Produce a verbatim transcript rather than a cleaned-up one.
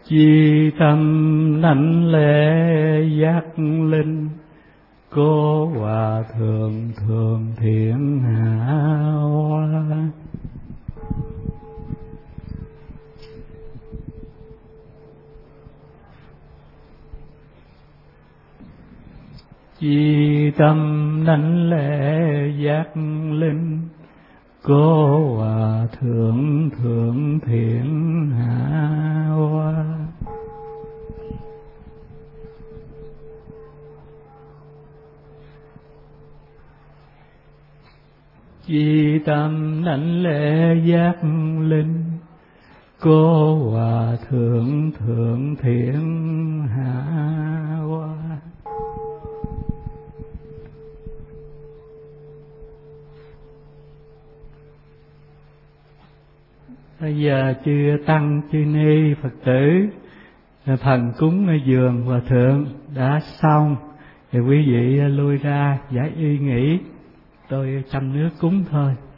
Chi tâm đảnh lễ giác linh, Cố Hòa Thượng Thượng Thiện Hạ Hoa. Chi tâm đảnh lễ giác linh, Cố Hòa Thượng Thượng Thiện Hạ Hoa. Chi tâm đảnh lễ giác linh, Cố Hòa Thượng Thượng Thiện Hạ Hoa. Bây giờ chư tăng chư ni Phật tử phần cúng ở vườn Hòa Thượng đã xong, thì quý vị lui ra giải y nghỉ, tôi chăm nước cúng thôi.